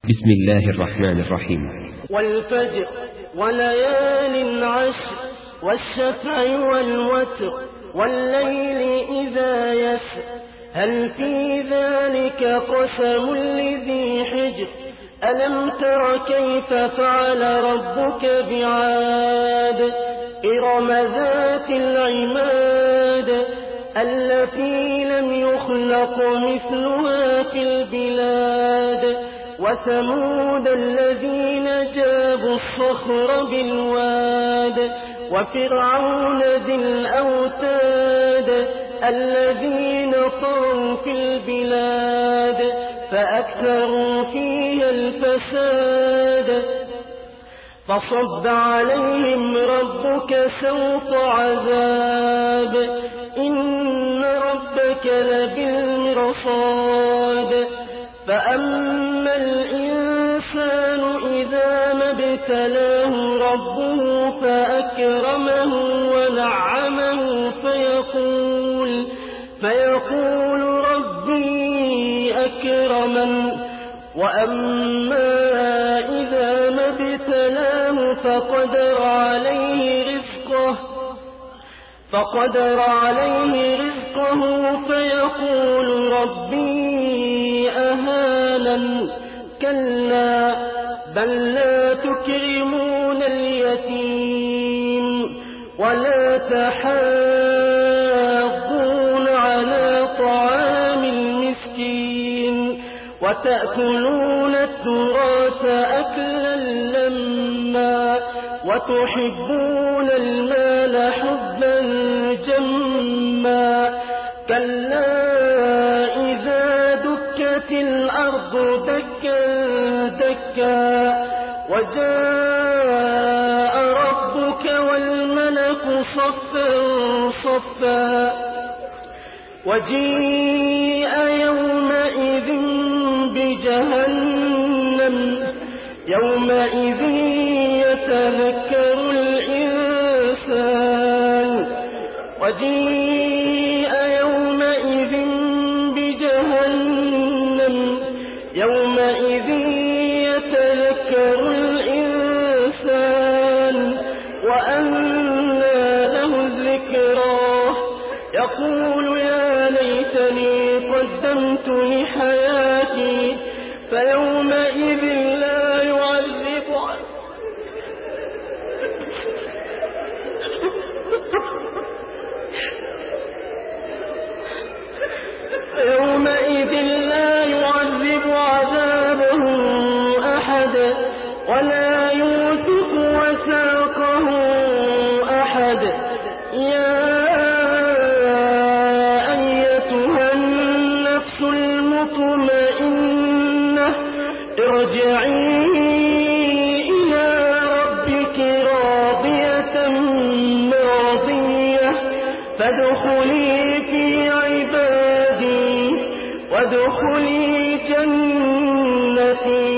بسم الله الرحمن الرحيم. والفجر وليال عشر والشفع والوتر والليل إذا يسر هل في ذلك قسم لذي حجر ألم تر كيف فعل ربك بعاد إرم ذات العماد التي لم يخلق مثلها في البلاد وثمود الذين جابوا الصخر بالواد وفرعون ذي الأوتاد الذين طغوا في البلاد فأكثروا فيها الفساد فصب عليهم ربك سوط عذاب إن ربك لبالمرصاد فأما الإنسان إذا ما ابتلاه ربه فأكرمه ونعمه فيقول ربي أكرمن وأما إذا ما ابتلاه فقدر عليه رزقه فيقول ربي أهانن كلا بل لا تكرمون اليتيم ولا تحاضون على طعام المسكين وتأكلون التراث أكلا لما وتحبون المال حبا جما كلا إذا دكت الأرض دكا دكا وجاء ربك والملك صفا صفا وجيء يومئذ بجهنم يومئذ يتذكر الإنسان وجيء يومئذ بجهنم يومئذ يتذكر الإنسان وأنى له الذكرى يقول يا ليتني قدمت لحياتي فيومئذ لا يعذب عذابه أحد ولا يوثق وثاقه أحد يا أيتها النفس المطمئنة ارجعي إلى ربك راضية مرضية فادخلي في عبادي وادخلي جنتي